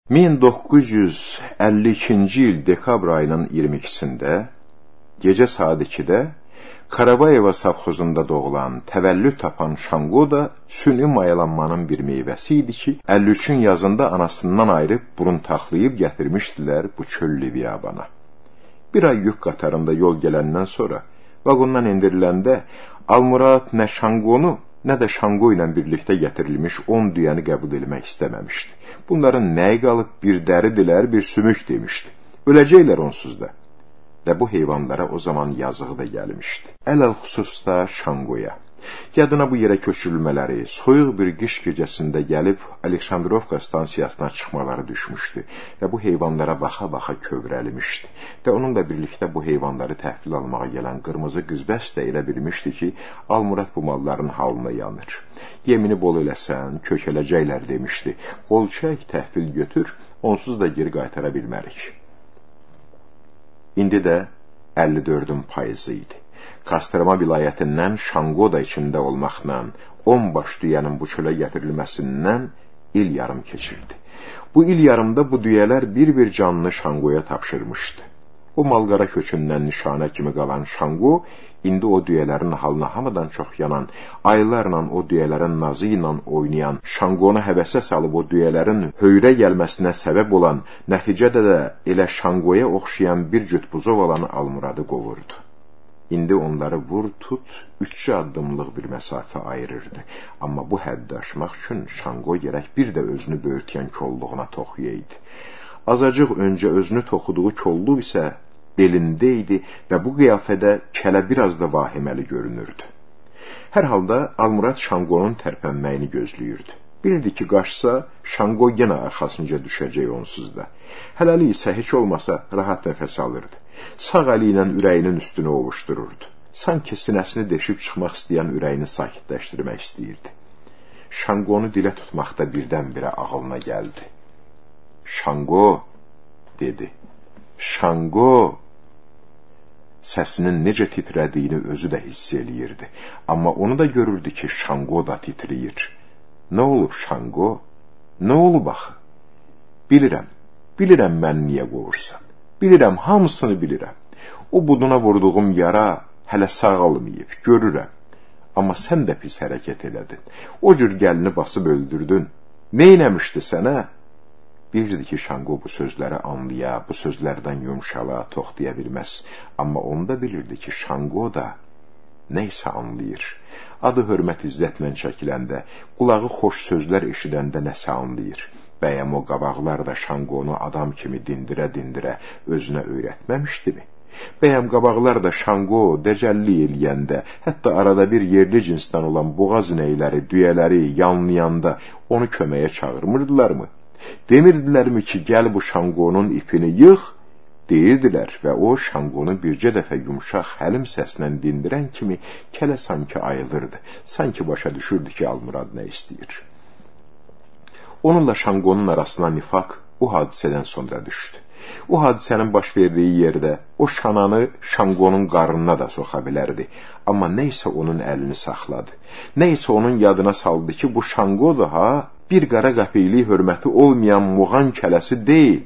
1952-ci il dekabr ayının 22-sində gecə saat 2-də Karabayeva savxozunda doğulan, təvəllüd tapan Şango da süni mayalanmanın bir meyvəsi idi ki, 53-ün yazında anasından ayrıb burun taxlayıb gətirmişdilər bu çöllü biyabana. Bir ay yük qatarında yol gələndən sonra vaqondan endiriləndə Almurad nə Şangonu, nə də Şango ilə birlikdə gətirilmiş 10 düyəni qəbul etmək istəməmişdi. Bunların nəyi qalıb bir dəridilər, bir sümük demişdi. Öləcəklər onsuz da. Və bu heyvanlara o zaman yazığı da gəlmişdi. Ələl xüsusda Şangoya. Yadına bu yerə köçürülmələri, soyuq bir qış gecəsində gəlib Aleksandrovka stansiyasına çıxmaları düşmüşdü və bu heyvanlara baxa-baxa kövrəlmişdi. Və onunla birlikdə bu heyvanları təhvil almağa gələn qırmızı qızbəs də elə bilmişdi ki, Almurad bu malların halına yanır. Yemini bol eləsən, kökələcəklər demişdi. Qol çək, təhvil götür, onsuz da geri qaytara bilmərik. İndi də 54-ün payızı idi. Kastarma vilayətindən Şangoda içində olmaqla 10 baş düyənin bu çölə gətirilməsindən il yarım keçirdi. Bu il yarımda bu düyələr bir-bir canını Şangoya tapşırmışdı. O malqara köçündən nişanə kimi qalan Şango, indi o düyələrin halına hamıdan çox yanan, aylarla o düyələrin nazı ilə oynayan, Şangonu həvəsə salıb o düyələrin höyrə gəlməsinə səbəb olan, nəticədə də elə Şangoya oxşayan bir cüt buzov olan Almuradı qovurdu. İndi onları vur, tut, 3 addımlıq bir məsafə ayırırdı. Amma bu həddi aşmaq üçün Şango gərək bir də özünü böyürtən kolluğuna toxuyaydı. Azacıq öncə özünü toxuduğu kolluq isə belində idi və bu qiyafədə kələ biraz da vahiməli görünürdü. Hər halda Almurad Şangonun tərpənməyini gözləyirdi. Bilirdi ki, qaçsa, Şango yenə arxasınca düşəcək onsuz da. Hələli isə heç olmasa rahat nəfəs alırdı. Sağ əli ilə ürəyinin üstünü ovuşdururdu. Sanki sinəsini deşib çıxmaq istəyən ürəyini sakitləşdirmək istəyirdi. Şangonu dilə tutmaqda birdən-birə ağılına gəldi. Şango, dedi. Şango. Səsinin necə titrədiyini özü də hiss eləyirdi. Amma onu da görürdü ki, Şango da titriyir. Nə olub Şango? Nə olub axı? Bilirəm mən niyə qovursan. Bilirəm, hamısını bilirəm. O buduna vurduğum yara hələ sağalmayıb, görürəm. Amma sən də pis hərəkət elədin. O cür gəlini basıb öldürdün. Neynəmişdi sənə? Bilirdi ki, Şango bu sözləri anlaya, bu sözlərdən yumşala, toxtaya bilməz. Amma onu da bilirdi ki, Şango da neysə anlayır. Adı hörmət izzətlə çəkiləndə, qulağı xoş sözlər eşidəndə nəsə anlayır. Bəyəm o qabaqlar da Şangonu adam kimi dindirə-dindirə özünə öyrətməmişdimi? Bəyəm qabaqlar da Şango dəcəlli eləyəndə, hətta arada bir yerli cinsdən olan boğaz inəkləri, düyələri yanlayanda onu köməyə çağırmırdılarmı? Demirdilərmi ki, gəl bu Şangonun ipini yığ? Deyirdilər və o Şangonu bircə dəfə yumşaq həlim səslə dindirən kimi kələ sanki ayılırdı. Sanki başa düşürdü ki, Almurad nə istəyir. Onunla Şangonun arasına nifaq o hadisədən sonra düşdü. O hadisənin baş verdiyi yerdə o şananı Şangonun qarnına da soxa bilərdi. Amma neysə onun əlini saxladı. Neysə onun yadına saldı ki, bu Şango daha bir qara qəpiklik hörməti olmayan muğan kələsi deyil.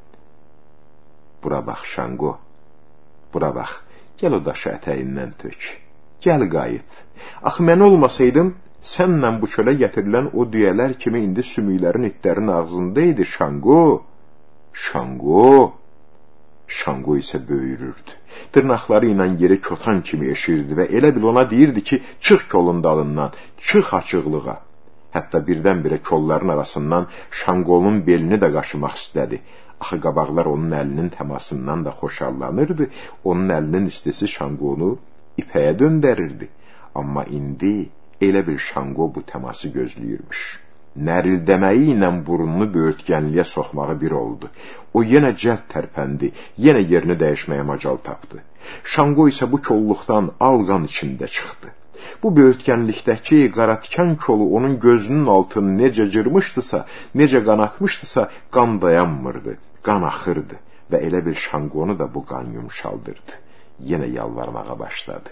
Bura bax Şango, bura bax, gəl o daşı ətəyindən tök, gəl qayıt. Axı mən olmasaydım, sənlə bu çölə gətirilən o düyələr kimi indi sümüklərin itlərin ağzında idi Şango. Şango. Şango isə böyürürdü. Dırnaqları ilə yeri kötan kimi eşirdi və elə bil ona deyirdi ki, çıx kolun dalından, çıx açıqlığa. Hətta birdən-birə kolların arasından Şangonun belini də qaşımaq istədi. Axı qabaqlar onun əlinin təmasından da xoşallanırdı. Onun əlinin istisi Şangonu ipəyə döndərirdi. Amma indi elə bir Şango bu təması gözləyirmiş. Nərildəməyi ilə burnunu böyürtkənliyə soxmağı bir oldu. O yenə cəld tərpəndi, yenə yerini dəyişməyə macal tapdı. Şango isə bu kolluqdan alqan içində çıxdı. Bu böyürtkənlikdəki qaratikan kolu onun gözünün altını necə cırmışdısa, necə qanatmışdısa, qan dayanmırdı, qan axırdı və elə bir Şangonu da bu qan yumşaldırdı. Yenə yalvarmağa başladı.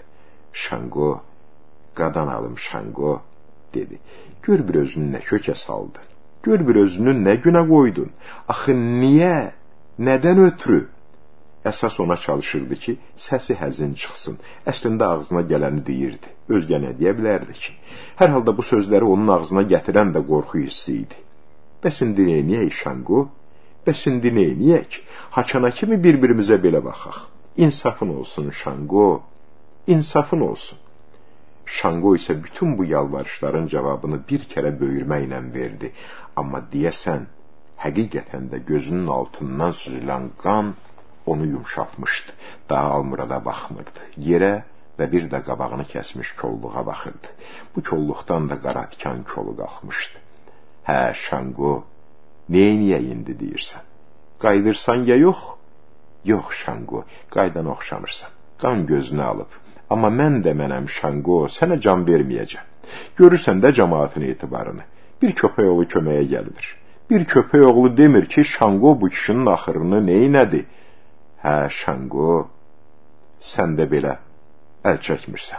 Şango, qadan alım Şango, dedi. Gör bir özünü nə kökə saldı. Gör bir özünü nə günə qoydun? Axı niyə? Nədən ötürü? Əsas ona çalışırdı ki, səsi həzin çıxsın. Əslində ağzına gələni deyirdi. Özgə nə deyə bilərdi ki? Hər halda bu sözləri onun ağzına gətirən də qorxu hissi idi. Bəs indi neyniyək Şanqo? Bəs indi neyniyək? Haçana kimi bir-birimizə belə baxaq. İnsafın olsun Şanqo, insafın olsun. Şanqo isə bütün bu yalvarışların cavabını bir kərə böyürməklə verdi. Amma deyəsən, həqiqətən də gözünün altından süzülən qan onu yumşaltmışdı. Daha Almurada baxmırdı. Yerə və bir də qabağını kəsmiş kolluğa baxırdı. Bu kolluqdan da qaratikan kolu qalxmışdı. Hə, Şanqo, neyniyə indi deyirsən? Qaydırsan ya yox? Yox, Şanqo, qaydan oxşamırsan. Qan gözünü alıb. Amma mən də mənəm Şanqo, sənə can verməyəcəm. Görürsən də cəmaatın etibarını. Bir köpək oğlu köməyə gəlmir. Bir köpək oğlu demir ki, Şanqo bu kişinin axırını neynədi? Hə, Şanqo, sən də belə əl çəkmirsən.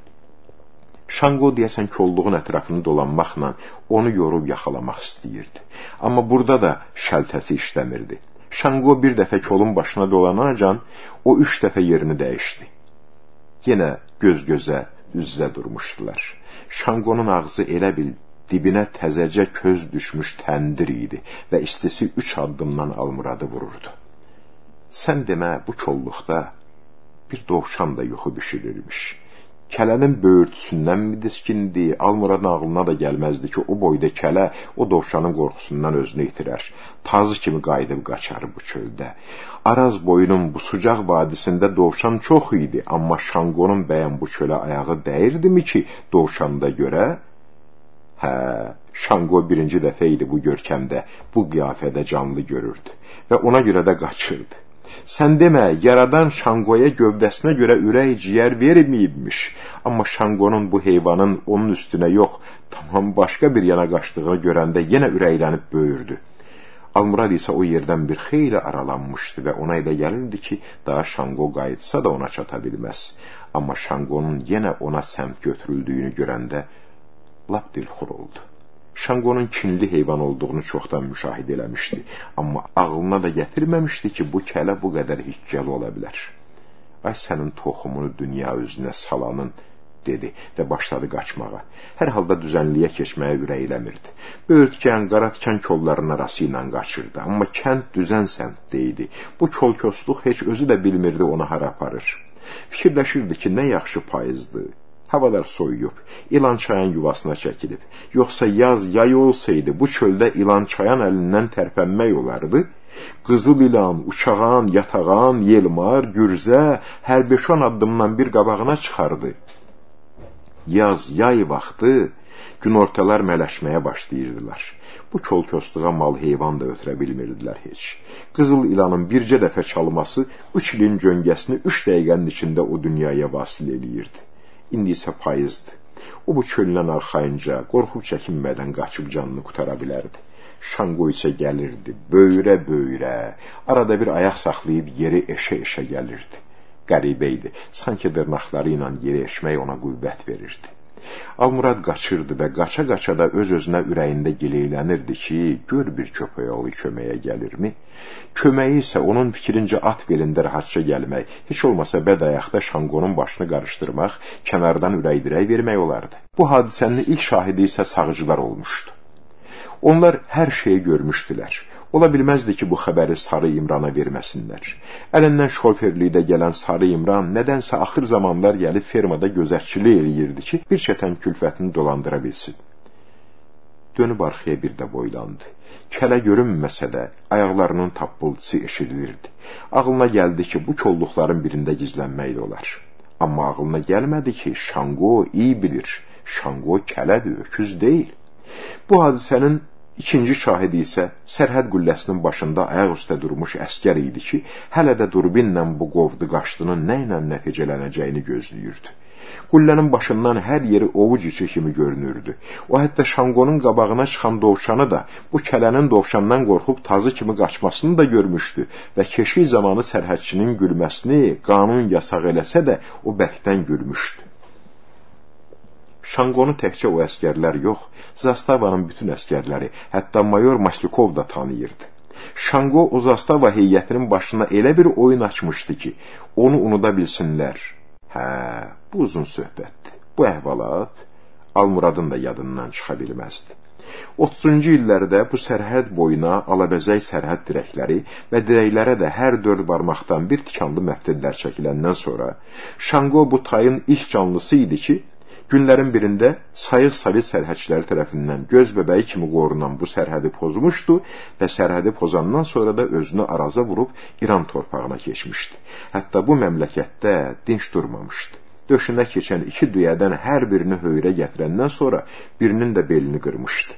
Şanqo deyəsən kolluğun ətrafını dolanmaqla onu yorub yaxalamaq istəyirdi. Amma burada da şəltəsi işləmirdi. Şanqo bir dəfə kolun başına dolanacan, o 3 dəfə yerini dəyişdi. Yenə göz-gözə, üz-üzə durmuşdular. Şanqonun ağzı elə bil dibinə təzəcə köz düşmüş təndir idi və istisi 3 addımdan Almuradı vururdu. Sən demə, bu kolluqda bir dovşan da yuxu bişirirmiş. Kələnin böyürtüsündən mi diskindi, Almuradın ağlına da gəlməzdi ki, o boyda kələ o dovşanın qorxusundan özünü itirər. Tazı kimi qayıdıb qaçar bu çöldə. Araz boyunun bu sucaq vadisində dovşan çox idi, amma Şanqonun bəyən bu çölə ayağı dəyirdimi ki, dovşanda görə? Hə, Şanqo birinci dəfə idi bu görkəmdə, bu qiyafədə canlı görürdü və ona görə də qaçırdı. Sən demə, yaradan Şanqoya gövdəsinə görə ürək ciyər verməyibmiş. Amma Şanqonun bu heyvanın onun üstünə yox, tamam başqa bir yana qaçdığını görəndə yenə ürəklənib böyürdü. Almurad isə o yerdən bir xeyli aralanmışdı və ona elə gəlirdi ki, daha Şanqo qayıtsa da ona çata bilməz. Amma Şanqonun yenə ona səmt götürüldüyünü görəndə lap dilxor oldu. Şanqonun kinli heyvan olduğunu çoxdan müşahidə eləmişdi, amma ağlına da gətirməmişdi ki, bu kələ bu qədər hiccəli ola bilər. Ay sənin toxumunu dünya özünə salanın, dedi və başladı qaçmağa. Hər halda düzənliyə keçməyə ürəkləmirdi. Böyürtkən, qaratikan kollarının arası ilə qaçırdı, amma kənd düzən səmtdə idi. Bu kolkosluq heç özü də bilmirdi ona hara aparır. Fikirləşirdi ki, nə yaxşı payızdı. Havalar soyuyub, ilan çayan yuvasına çəkilib. Yoxsa yaz, yay olsaydı, bu çöldə ilan çayan əlindən tərpənmək olardı. Qızıl ilan, uçağan, yatağan, yelmar, gürzə, hər 5-10 addımdan bir qabağına çıxardı. Yaz, yay vaxtı, günortalar mələşməyə başlayırdılar. Bu kolkosluğa mal heyvan da ötürə bilmirdilər heç. Qızıl ilanın bircə dəfə çalması 3 ilin cöngəsini 3 dəqiqənin içində o dünyaya vasil eləyirdi. İndi isə payızdı. O bu çöldən arxayınca, qorxub çəkinmədən qaçıb canını qutara bilərdi. Şanqo isə gəlirdi, böyrə-böyrə, arada bir ayaq saxlayıb yeri eşə-eşə gəlirdi. Qəribə idi, sanki dırnaqları ilə yeri eşmək ona qüvvət verirdi. Almurad qaçırdı və qaça-qaça da öz-özünə ürəyində gileylənirdi ki, gör bir köpək oğlu köməyə gəlirmi? Köməyi isə onun fikrincə at belində rahatça gəlmək, heç olmasa bəd ayaqda Şanqonun başını qarışdırmaq, kənardan ürək-dirək vermək olardı. Bu hadisənin ilk şahidi isə sağcılar olmuşdu. Onlar hər şeyi görmüşdülər. Ola bilməzdi ki, bu xəbəri Sarı İmrana verməsinlər. Əlindən şoferlikdə gələn Sarı İmran nədənsə axır zamanlar gəlib fermada gözətçilik eləyirdi ki, bir çətən külfətini dolandıra bilsin. Dönüb arxaya bir də boylandı. Kələ görünməsə də ayaqlarının tappıltısı eşidilirdi. Ağlına gəldi ki, bu kolluqların birində gizlənmək də olar. Amma ağlına gəlmədi ki, Şanqo iyi bilir. Şanqo kələdir, öküz deyil. Bu hadisənin İkinci şahidi isə sərhəd qülləsinin başında ayaq üstə durmuş əskər idi ki, hələ də durbinlə bu qovdu qaçdının nə ilə nəticələnəcəyini gözləyirdi. Qüllənin başından hər yeri ovuc içi kimi görünürdü. O hətta Şanqonun qabağına çıxan dovşanı da, bu kələnin dovşandan qorxub tazı kimi qaçmasını da görmüşdü və keşik zamanı sərhədçinin gülməsini qanun yasaq eləsə də o bərkdən gülmüşdü. Şanqonu təkcə o əskərlər yox, Zastavanın bütün əskərləri, hətta mayor Maslikov da tanıyırdı. Şanqo o Zastava heyətinin başına elə bir oyun açmışdı ki, onu unuda bilsinlər. Bu uzun söhbətdir. Bu əhvalat Almuradın da yadından çıxa bilməzdi. 30-cu illərdə bu sərhəd boyuna alabəzək sərhəd dirəkləri və dirəklərə də hər 4 barmaqdan bir tikanlı məftillər çəkiləndən sonra Şanqo bu tayın ilk canlısı idi ki, günlərin birində sayıq Sovet sərhədçiləri tərəfindən göz bəbəyi kimi qorunan bu sərhədi pozmuşdu və sərhədi pozandan sonra da özünü araza vurub İran torpağına keçmişdi. Hətta bu məmləkətdə dinç durmamışdı. Döşünə keçən 2 düyədən hər birini höyrə gətirəndən sonra birinin də belini qırmışdı.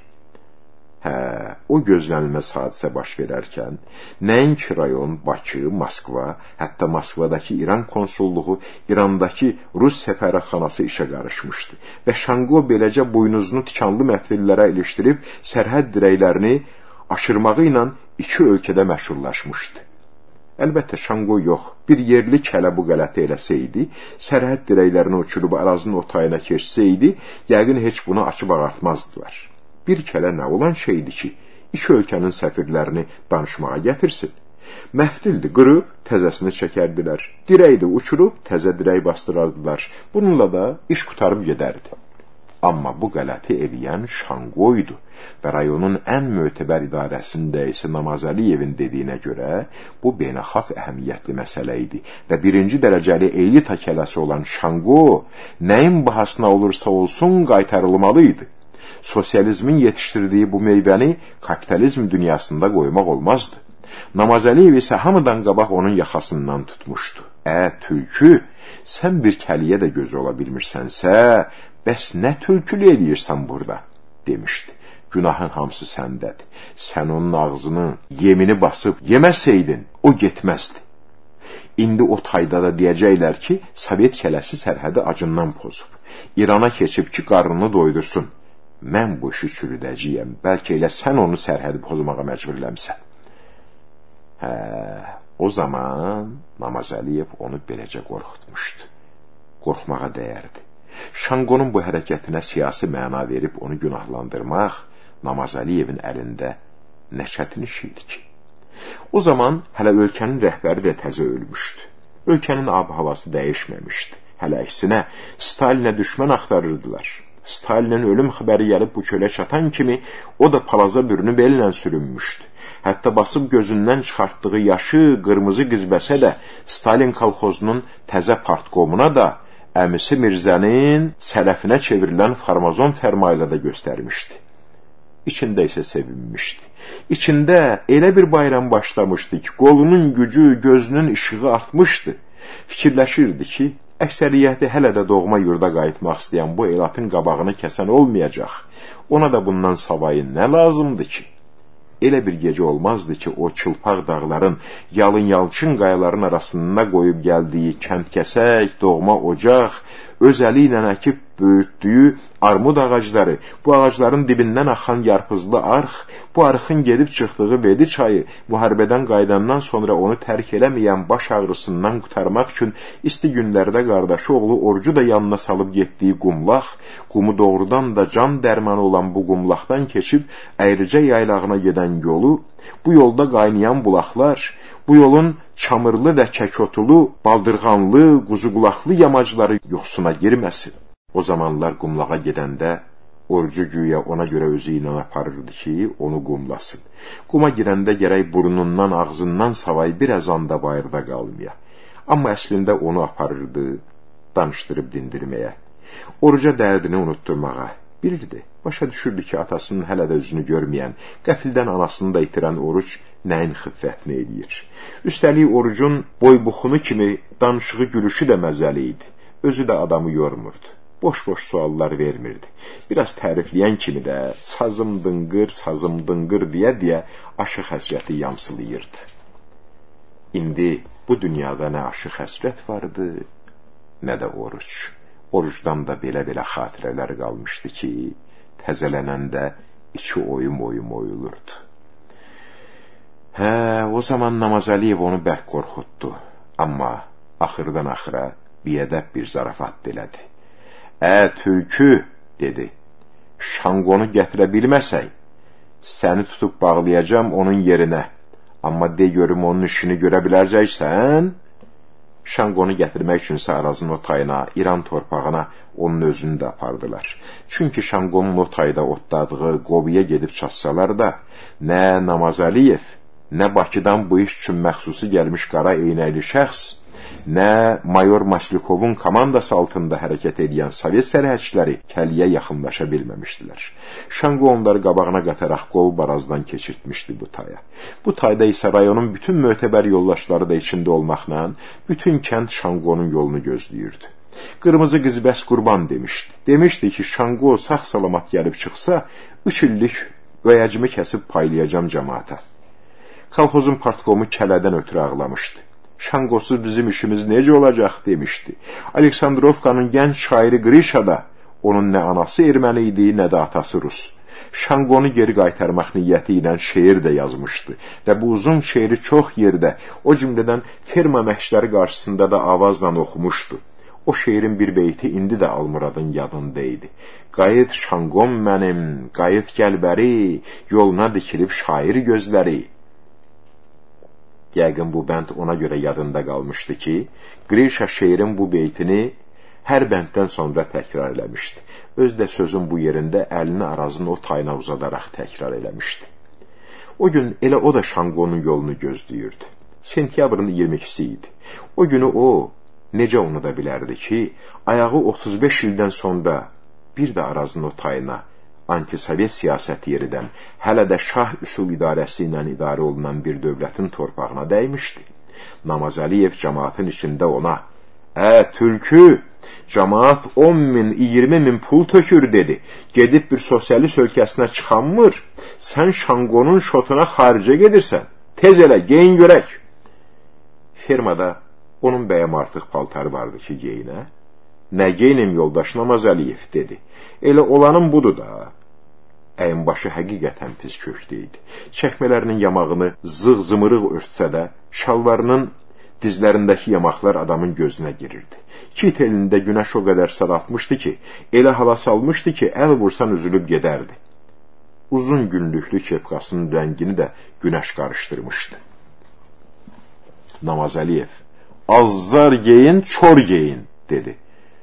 O gözlənilməz hadisə baş verərkən, nəinki rayon, Bakı, Moskva, hətta Moskvadakı İran konsulluğu, İrandakı Rus səfərxanası işə qarışmışdı və Şanqo beləcə boynuzunu tikanlı məftillərə ilişdirib sərhəd dirəklərini aşırmağı ilə 2 ölkədə məşhurlaşmışdı. Əlbəttə Şanqo yox, bir yerli kələ bu qələti eləsəydi, sərhəd dirəklərini uçurub arazının o tayına keçsəydi, yəqin heç bunu açıb ağartmazdılar. Bir kələ nə olan şeydir ki, 2 ölkənin səfirlərini danışmağa gətirsin. Məftildi, qırıb, təzəsini çəkərdilər. Dirəkdi, uçurub, təzə dirək bastırardılar. Bununla da iş qutarıb gedərdi. Amma bu qələti eləyən Şanqoydu və rayonun ən mötəbər idarəsində isə Namazəliyevin dediyinə görə bu beynəlxalq əhəmiyyətli məsələ idi və 1-ci dərəcəli elita kələsi olan Şanqo nəyin bahasına olursa olsun qaytarılmalıydı. Sosializmin yetişdirdiyi bu meyvəni kapitalizm dünyasında qoymaq olmazdı. Namazəliyev isə hamıdan qabaq onun yaxasından tutmuşdu. Tülkü, sən bir kəliyə də göz ola bilmirsənsə, bəs nə tülkülü eləyirsən burada, demişdi. Günahın hamısı səndədir. Sən onun ağzını, yemini basıb yeməsəydin, o getməzdi. İndi o tayda da deyəcəklər ki, Sovet kələsi sərhədi acından pozub. İrana keçib ki, qarnını doydursun. Mən bu işi çürüdəcəyəm, bəlkə elə sən onu sərhədi pozmağa məcburləmsən. O zaman Namazəliyev onu beləcə qorxutmuşdu. Qorxmağa dəyərdi. Şanqonun bu hərəkətinə siyasi məna verib onu günahlandırmaq Namazəliyevin əlində nə çətin iş idi ki. O zaman hələ ölkənin rəhbəri də təzə ölmüşdü. Ölkənin ab-havası dəyişməmişdi. Hələ əksinə Stalinə düşmən axtarırdılar. Stalinin ölüm xəbəri gəlib bu kölə çatan kimi o da palaza bürünüb ellə sürünmüşdü. Hətta basıb gözündən çıxartdığı yaşı, qırmızı qizbəsə də Stalin kolxozunun təzə partkomuna da əmisi Mirzənin sələfinə çevrilən farmazon fərmayla da göstərmişdi. İçində isə sevinmişdi. İçində elə bir bayram başlamışdı ki, qolunun gücü, gözünün işığı artmışdı. Fikirləşirdi ki, əksəriyyəti hələ də doğma yurda qayıtmaq istəyən bu elatın qabağını kəsən olmayacaq. Ona da bundan savayı nə lazımdır ki? Elə bir gecə olmazdı ki, o çılpaq dağların, yalın-yalçın qayaların arasında qoyub gəldiyi kəndkəsək, doğma ocaq, öz əli ilə əkib böyütdüyü armud ağacları, bu ağacların dibindən axan yarpızlı arx, bu arxın gedib çıxdığı Vedi çayı, müharibədən qayıdandan sonra onu tərk eləməyən baş ağrısından qutarmaq üçün isti günlərdə qardaşı oğlu Orucu da yanına salıb getdiyi qumlaq, qumu doğrudan da can dərmanı olan bu qumlaqdan keçib Əyricə yaylağına gedən yolu, bu yolda qaynayan bulaqlar, bu yolun çamırlı və kəkotulu, baldırğanlı, quzuqulaqlı yamacları yuxusuna girməsin. O zamanlar qumlağa gedəndə Orucu güya ona görə özü ilə aparırdı ki, onu qumlasın. Quma girəndə gərək burnundan, ağzından savay bir əzanda bayırda qalmaya. Amma əslində onu aparırdı, danışdırıb dindirməyə. Oruca dərdini unutturmağa. Bilirdi, başa düşürdü ki, atasının hələ də üzünü görməyən, qəfildən anasını da itirən Oruc nəyin xiffətini eləyir. Üstəlik Orucun boybuxunu kimi danışığı gülüşü də məzəli idi. Özü də adamı yormurdu. Boş-boş suallar vermirdi. Biraz tərifləyən kimi də sazım dıngır, sazım dıngır deyə aşıq həsrəti yamsılayırdı. İndi bu dünyada nə aşıq həsrət vardı, nə də Oruc. Orucdan da belə-belə xatirələr qalmışdı ki, təzələnəndə içi oyum-oyum oyulurdu. O zaman Namazəliyev onu bərk qorxutdu. Amma axırdan axıra biədəb bir zarafat elədi. Tülkü, dedi. Şanqonu gətirə bilməsək, səni tutub bağlayacam onun yerinə. Amma de görüm onun işini görə biləcəksən? Şanqonu gətirmək üçünsə Arazın o tayına, İran torpağına onun özünü də apardılar. Çünki Şanqonun o tayda otladığı Qobiyə gedib çatsalar da, nə Namazəliyev, nə Bakıdan bu iş üçün məxsusi gəlmiş qara eynəkli şəxs, nə Mayor Maslikovun komandası altında hərəkət edən Sovet sərhədçiləri Kəliyə yaxınlaşa bilməmişdilər. Şanqo onları qabağına qataraq qov barazdan keçirtmişdi bu taya. Bu tayda isə rayonun bütün mötəbər yoldaşları da içində olmaqla, bütün kənd Şanqonun yolunu gözləyirdi. Qırmızı qız bəs qurban demişdi. Demişdi ki, Şanqo sağ-salamat gəlib çıxsa, 3 illik öyəcimi kəsib paylayacam cəmaata. Kolxozun partkomu kələdən ötürü ağlamışdı. Şanqosuz bizim işimiz necə olacaq demişdi. Aleksandrovkanın gənc şairi Qrişa da onun nə anası erməni idi, nə də atası rus. Şanqonu geri qaytarmaq niyyəti ilə şeir də yazmışdı və bu uzun şeiri çox yerdə, o cümlədən ferma məhşləri qarşısında da avazla oxumuşdu. O şeirin bir beyti indi də Almuradın yadında idi. Qayıt Şanqon mənim, qayıt gəl bəri, yoluna dikilib şair gözləri. Yəqin bu bənd ona görə yadında qalmışdı ki, Qrişa şeirin bu beytini hər bənddən sonra təkrar eləmişdi. Öz də sözün bu yerində əlini Arazın o tayına uzadaraq təkrar eləmişdi. O gün elə o da Şanqonun yolunu gözləyirdi. Sentyabrın 22-si idi. O günü o necə unuda bilərdi ki, ayağı 35 ildən sonra bir də Arazın o tayına antisovet siyasəti yeridən, hələ də şah üsul idarəsi ilə idarə olunan bir dövlətin torpağına dəymişdi. Namazəliyev cəmaatın içində ona, tülkü, cəmaat 10 min, 20 min pul tökür dedi. Gedib bir sosialist ölkəsinə çıxanmır, sən Şanqonun şotuna xaricə gedirsən. Tez elə, geyin görək. Fermada onun bəyəm artıq paltarı vardı ki, geyinə. Nə geyinim yoldaş Namazəliyev dedi. Elə olanın budur da. Əyinbaşı həqiqətən pis köklü idi. Çəkmələrinin yamağını zığ-zımırıq örtsə də, şalvarının dizlərindəki yamaqlar adamın gözünə girirdi. İki telində günəş o qədər saraltmışdı ki, elə hala salmışdı ki, əl vursan üzülüb gedərdi. Uzun günlüklü kepkasının rəngini də günəş qarışdırmışdı. Namazəliyev, azlar geyin, çor geyin, dedi.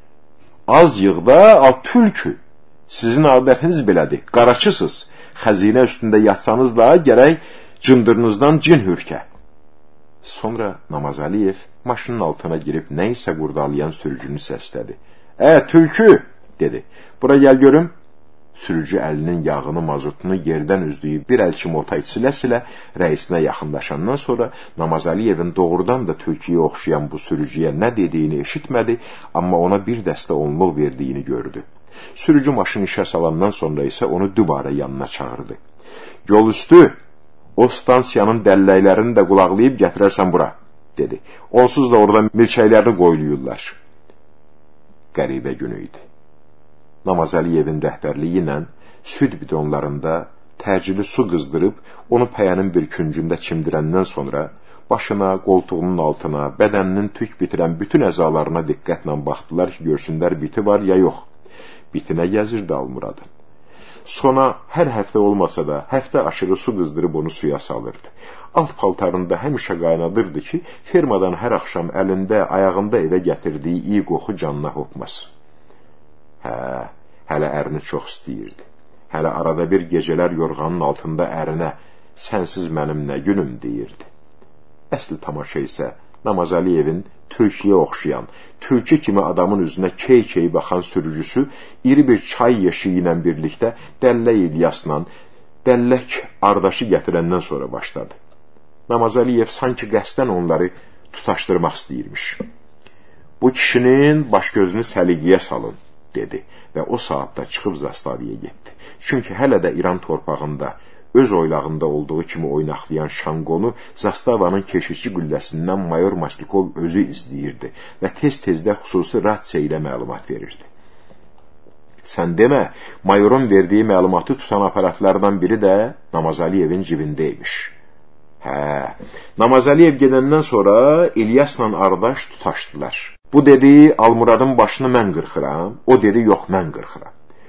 Az yığda, tülkü. Sizin adətiniz belədir, qaraçısız. Xəzinə üstündə yatsanız da gərək cındırınızdan cin hürkə. Sonra Namazəliyev maşının altına girib nə isə qurdalayan sürücünü səslədi. Tülkü, dedi. Bura gəl görüm. Sürücü əlinin yağını, mazotunu yerdən üzdüyü bir əlçi mota içilə-silə rəisinə yaxınlaşandan sonra Namazəliyevin doğrudan da tülküyə oxşayan bu sürücüyə nə dediyini eşitmədi, amma ona bir dəstə onluq verdiyini gördü. Sürücü maşını işə salandan sonra isə onu dübarə yanına çağırdı. Yol üstü, o stansiyanın dəlləklərini də qulaqlayıb gətirərsən bura, dedi. Onsuz da orada milçəklərini qoyuluyurlar. Qəribə günü idi. Namazəliyevin rəhbərliyi ilə süd bidonlarında təcili su qızdırıb, onu pəyənin bir küncündə çimdirəndən sonra başına, qoltuğunun altına, bədəninin tük bitirən bütün əzalarına diqqətlə baxdılar ki, görsünlər biti var ya yox. Bitinə gəzirdi Almuradı. Sona hər həftə olmasa da, həftə aşırı su qızdırıb onu suya salırdı. Alt paltarında həmişə qaynadırdı ki, fermadan hər axşam əlində, ayağında evə gətirdiyi iyi qoxu canına hopmasın. Hələ ərini çox istəyirdi. Hələ arada bir gecələr yorğanın altında ərinə, sənsiz mənim nə günüm deyirdi. Əsli tamaşa isə Namazəliyevin tülküyə oxşayan, tülkü kimi adamın üzünə key-key baxan sürücüsü iri bir çay yeşiyi ilə birlikdə Dəllək İlyasla dəllək ardaşı gətirəndən sonra başladı. Namazəliyev sanki qəsdən onları tutaşdırmaq istəyirmiş. Bu kişinin baş gözünü səliqəyə salın, dedi və o saatda çıxıb Zastaviyə getdi. Çünki hələ də İran torpağında öz oylağında olduğu kimi oynaqlayan Şanqonu Zastavanın keşişçi qülləsindən Mayor Maslikov özü izləyirdi və tez-tezdə xüsusi rasiya ilə məlumat verirdi. Sən demə, mayorun verdiyi məlumatı tutan aparatlardan biri də Namazəliyevin cibindəymiş. Namazəliyev gedəndən sonra İlyasla ardaş tutaşdılar. Bu dedi, Almuradın başını mən qırxıram, o dedi, yox mən qırxıram.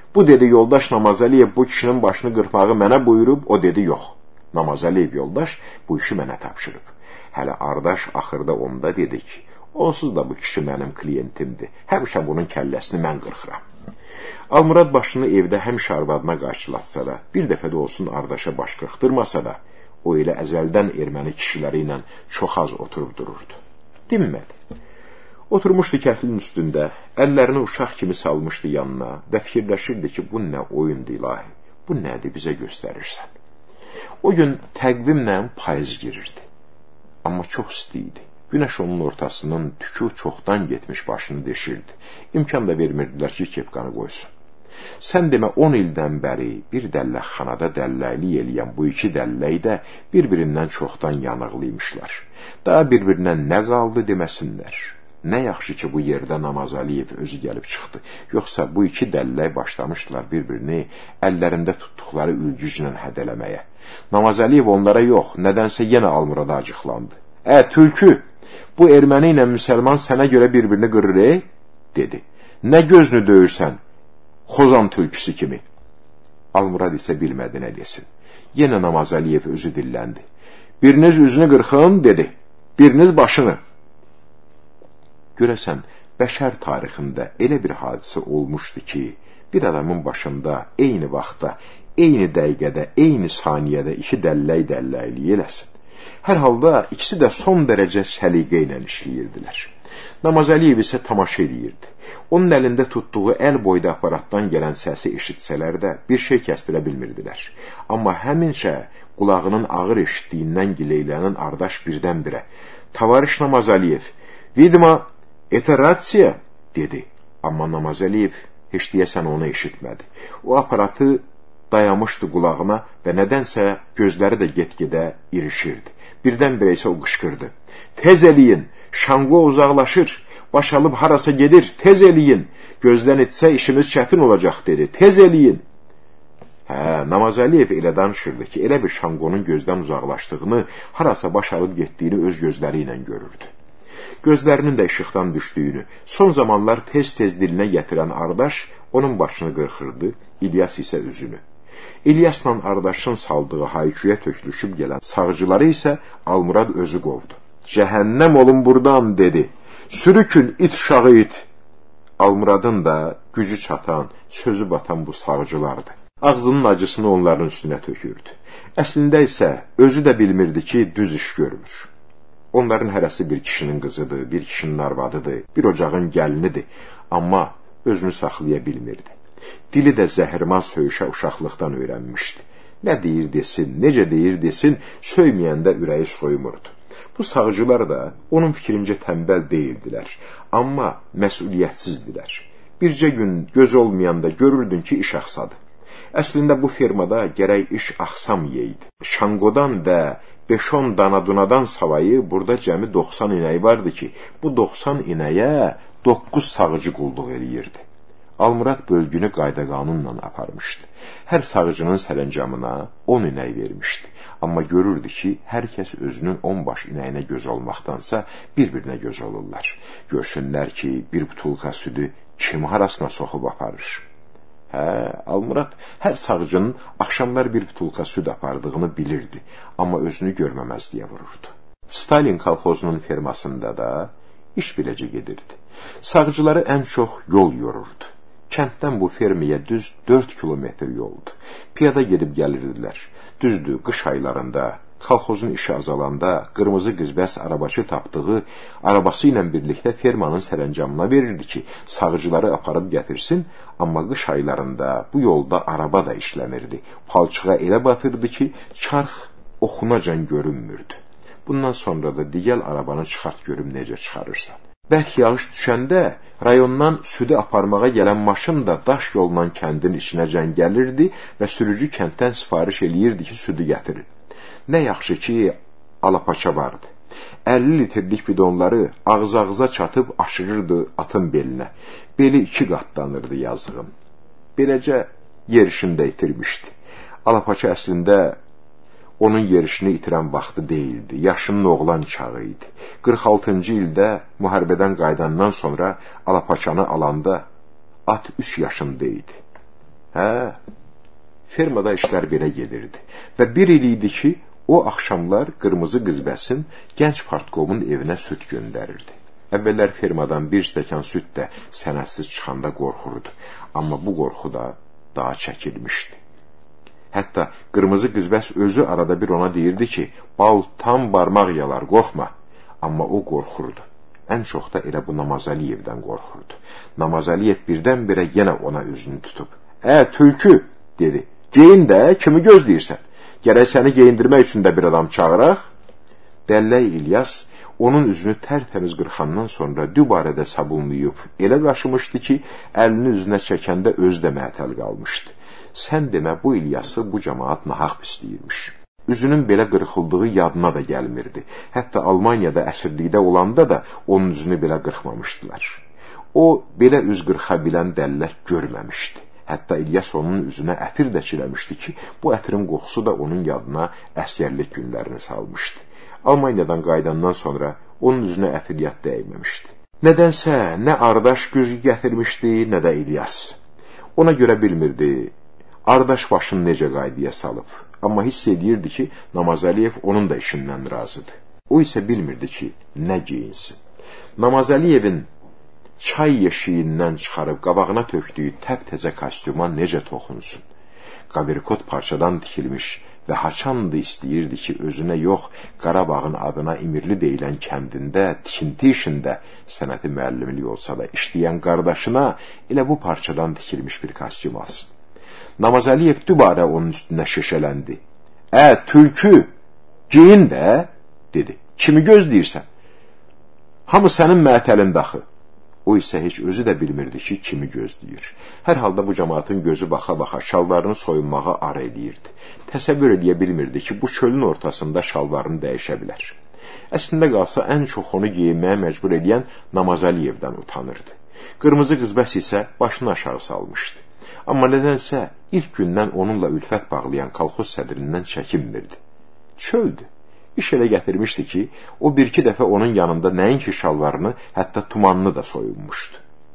Bu dedi yoldaş Namazəliyev bu kişinin başını qırpağı mənə buyurub, o dedi yox. Namazəliyev yoldaş bu işi mənə tapşırıb. Hələ Ardaş axırda onda dedi ki, onsuz da bu kişi mənim kliyentimdir. Həmişə bunun kəlləsini mən qırxıram. Almurad başını evdə həmişə arvadına qarşılatsa da, bir dəfə də olsun Ardaşa baş qırxdırmasa da, o elə əzəldən erməni kişiləri ilə çox az oturub dururdu. Dinmədi. Oturmuşdu kətlin üstündə, əllərini uşaq kimi salmışdı yanına və fikirləşirdi ki, bu nə oyundu ilahi, bu nədir bizə göstərirsən. O gün təqvimlə payız girirdi. Amma çox isti idi. Günəş onun ortasının tükü çoxdan getmiş başını deşirdi. İmkan da vermirdilər ki, kepqanı qoysun. Sən demə 10 ildən bəri bir dəlləkxanada dəlləklik eləyən bu iki dəllək də bir-birindən çoxdan yanıqlıymışlar. Daha bir-birinə nə qaldı deməsinlər. Nə yaxşı ki, bu yerdə Namazəliyev özü gəlib çıxdı. Yoxsa bu iki dəllək başlamışdılar bir-birini əllərində tutduqları ülgüclə hədələməyə. Namazəliyev onlara yox, nədənsə yenə Almurada acıqlandı. Tülkü, bu erməni ilə müsəlman sənə görə bir-birini qırır, dedi. Nə gözünü döyürsən, Xozan tülküsü kimi. Almurad isə bilmədi nə desin. Yenə Namazəliyev özü dilləndi. Biriniz üzünü qırxın, dedi. Biriniz başını. Görəsən, bəşər tarixində elə bir hadisə olmuşdu ki, bir adamın başında eyni vaxtda, eyni dəqiqədə, eyni saniyədə iki dəllək-dəlləkliyi eləsin. Hər halda ikisi də son dərəcə səliqə ilə işləyirdilər. Namazəliyev isə tamaşa edirdi. Onun əlində tutduğu əl boyda aparatdan gələn səsi eşitsələr də bir şey kəstirə bilmirdilər. Amma həmincə qulağının ağır eşitdiyindən gileylənən Ardaş birdən-birə "Tavariş Namazəliyev, vidma это rasiya" dedi. Amma Namazəliyev heç deyəsən onu eşitmədi. O aparatı dayamışdı qulağına və nədənsə gözləri də get-gedə irişirdi. Birdən-birə isə o qışqırdı. Tez eləyin, Şanqo uzaqlaşır, baş alıb harasa gedir, tez eləyin, gözdən etsə işimiz çətin olacaq, dedi, tez eləyin. Namazəliyev elə danışırdı ki, elə bir Şanqonun gözdən uzaqlaşdığını, harasa baş alıb getdiyini öz gözləri ilə görürdü. Gözlərinin də işıqdan düşdüyünü, son zamanlar tez-tez dilinə gətirən Ardaş onun başını qırxırdı, İlyas isə üzünü. İlyasla Ardaşın saldığı hayküyə tökülüşüb gələn sağcıları isə Almurad özü qovdu. Cəhənnəm olun buradan, dedi. Sürükün it uşağı it. Almuradın da gücü çatan, sözü batan bu sağcılardı. Ağzının acısını onların üstünə tökürdü. Əslində isə özü də bilmirdi ki, düz iş görmür. Onların hərəsi bir kişinin qızıdır, bir kişinin arvadıdır, bir ocağın gəlinidir. Amma özünü saxlaya bilmirdi. Dili də zəhirman söyüşə uşaqlıqdan öyrənmişdi. Nə deyir desin, necə deyir desin, söyməyəndə ürəyi soymurdu. Bu sağcılar da onun fikrincə tənbəl deyildilər, amma məsuliyyətsizdilər. Bircə gün göz olmayanda görürdün ki, iş axsadı. Əslində bu firmada gərək iş axsam yeydi. Şanqodan və 5-10 danadunadan savayı burada cəmi 90 inəyi vardı ki, bu 90 inəyə 9 sağcı qulluq eləyirdi. Almurad bölgünü qayda-qanunla aparmışdı. Hər sağcının sərəncamına 10 inək vermişdi. Amma görürdü ki, hər kəs özünün 10 baş inəyinə göz olmaqdansa bir-birinə göz olurlar. Görsünlər ki, bir butulka südü kim harasına soxub aparır. Almurad hər sağcının axşamlar bir butulka süd apardığını bilirdi, amma özünü görməməzliyə vururdu. Stalin kolxozunun fermasında da iş biləcə gedirdi. Sağcıları ən çox yol yorurdu. Kənddən bu fermiyə düz 4 kilometr yoldu. Piyada gedib gəlirdilər. Düzdür, qış aylarında, kolxozun işi azalanda, qırmızı qızbəs arabaçı tapdığı arabası ilə birlikdə fermanın sərəncamına verirdi ki, sağcıları aparıb gətirsin, amma qış aylarında bu yolda araba da işləmirdi. Palçığa elə batırdı ki, çarx oxunacan görünmürdü. Bundan sonra da digəl arabanı çıxart görüm necə çıxarırsan. Bərk yağış düşəndə rayondan südü aparmağa gələn maşın da daş yolla kəndin içinəcən gəlirdi və sürücü kənddən sifariş eləyirdi ki, südü gətirin. Nə yaxşı ki, alapaça vardı. 50 litrlik bidonları ağız-ağıza çatıb aşırırdı atın belinə. Beli 2 qatlanırdı yazığın. Beləcə yerişində itirmişdi. Alapaça əslində onun yerişini itirən vaxtı deyildi. Yaşının oğlan çağı idi. 46-cı ildə müharibədən qaydandan sonra alapaçanı alanda at 3 yaşında idi. Fermada işlər belə gedirdi və bir il idi ki, o axşamlar Qırmızı Qızbəsin gənc partkomun evinə süt göndərirdi. Əvvəllər fermadan bir stəkan süt də sənədsiz çıxanda qorxurdu, amma bu qorxu da daha çəkilmişdi. Hətta Qırmızı Qızbəs özü arada bir ona deyirdi ki, bal tam barmaq yalar, qorxma, amma o qorxurdu. Ən çox da elə bu Namazəliyevdən qorxurdu. Namazəliyev birdən-birə yenə ona üzünü tutub. Tülkü, dedi, geyin də, kimi gözləyirsən? Gərək səni geyindirmək üçün də bir adam çağıraq. Dəllək İlyas onun üzünü tərtəmiz qırxandan sonra dübarədə sabunlayıb elə qaşımışdı ki, əlini üzünə çəkəndə özü də məətəl qalmışdı. Sən demə, bu İlyası bu cəmaat nahaq pisləyirmiş. Üzünün belə qırxıldığı yadına da gəlmirdi. Hətta Almaniyada əsirlikdə olanda da onun üzünü belə qırxmamışdılar. O, belə üz qırxa bilən dəllək görməmişdi. Hətta İlyas onun üzünə ətir də çiləmişdi ki, bu ətirin qoxusu da onun yadına əsgərlik günlərini salmışdı. Almaniyadan qayıdandan sonra onun üzünə ətiryat dəyməmişdi. Nədənsə, nə Ardaş güzgü gətirmişdi, nə də İlyas. Ona görə bilmirdi, Ardaş başını necə qaydaya salıb. Amma hiss edirdi ki, Namazəliyev onun da işindən razıdır. O isə bilmirdi ki, nə geyinsin. Namazəliyevin çay yeşiyindən çıxarıb qabağına tökdüyü təp-təzə kostyuma necə toxunsun. Qavirkot parçadan tikilmiş və haçandı istəyirdi ki, özünə yox, Qarabağın adına İmirli deyilən kəndində, tikinti işində sənəti müəllimlik olsa da işləyən qardaşına elə bu parçadan tikilmiş bir kostyum alsın. Namazəliyev dübarə onun üstünə şişələndi. Tülkü, geyin də, dedi. Kimi gözləyirsən? Hamı sənin məətəlin daxı. O isə heç özü də bilmirdi ki, kimi gözləyir. Hər halda bu cəmaatın gözü baxa-baxa şalvarını soyunmağa ar eləyirdi. Təsəvvür eləyə bilmirdi ki, bu çölün ortasında şalvarını dəyişə bilər. Əslində qalsa, ən çox onu geyinməyə məcbur eləyən Namazəliyevdən utanırdı. Qırmızı Qızbəs isə başını aşağı salmışdı. Amma nədənsə, ilk gündən onunla ülfət bağlayan kolxoz sədrindən çəkinmirdi. Çöldü. İş elə gətirmişdi ki, o bir-iki dəfə onun yanında nəinki şalvarını, hətta tumanını da soyunmuşdu.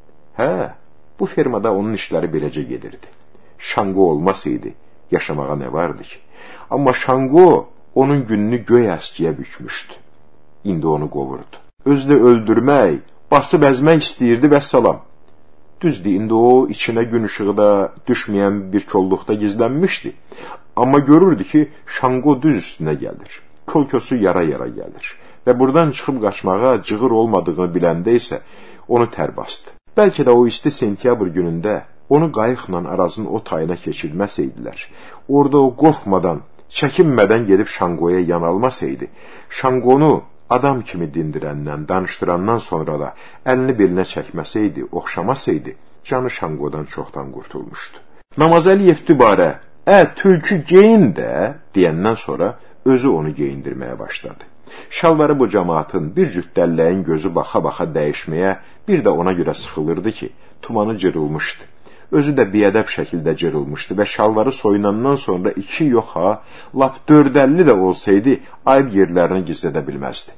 Bu fermada onun işləri beləcə gedirdi. Şango olmasaydı, yaşamağa nə vardı ki? Amma Şango onun gününü göy əskiyə bükmüşdü. İndi onu qovurdu. Özü də öldürmək, basıb əzmək istəyirdi və salam. Düzdür, indi o içinə gün ışığı da düşməyən bir kolluqda gizlənmişdi. Amma görürdü ki, Şango düz üstünə gəlir. Kolkosu yara-yara gəlir və buradan çıxıb qaçmağa cığır olmadığını biləndə isə onu tər bastı. Bəlkə də o isti sentyabr günündə onu qayıqla Arazın o tayına keçirməsəydilər, orada o qorxmadan, çəkinmədən gedib Şangoya yanalmasaydı, Şangonu adam kimi dindirəndən, danışdırandan sonra da əlini belinə çəkməsəydi, oxşamasaydı, canı Şangodan çoxdan qurtulmuşdu. Namazəliyev dübarə, tülkü geyin də, deyəndən sonra özü onu geyindirməyə başladı. Şalvarı bu cəmaatın bir cüt dəlləyin gözü baxa-baxa dəyişməyə bir də ona görə sıxılırdı ki, tumanı cırılmışdı. Özü də biədəb şəkildə cırılmışdı və şalvarı soyunandan sonra 2 yox ha, lap 450 də olsaydı, ayıb yerlərini gizlədə bilməzdi.